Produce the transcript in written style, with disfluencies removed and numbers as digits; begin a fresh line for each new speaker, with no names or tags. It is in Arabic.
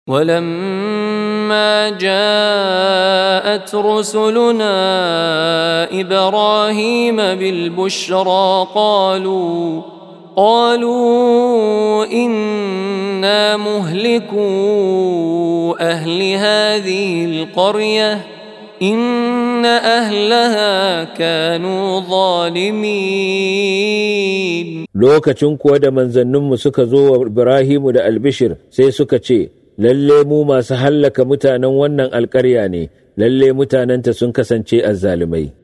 ولما جاءت رسلنا إبراهيم بالبشرى قالوا إنا مهلكو أهل هذه القرية إن أهلها كانوا ظالمين.
lokacin kuwa da manzanninmu suka zo wa Ibrahimu da albishir sai suka ce, lalle mu masu hallaka mutanen wannan alƙarya ne, lalle mutanenta sun kasance azzalumai.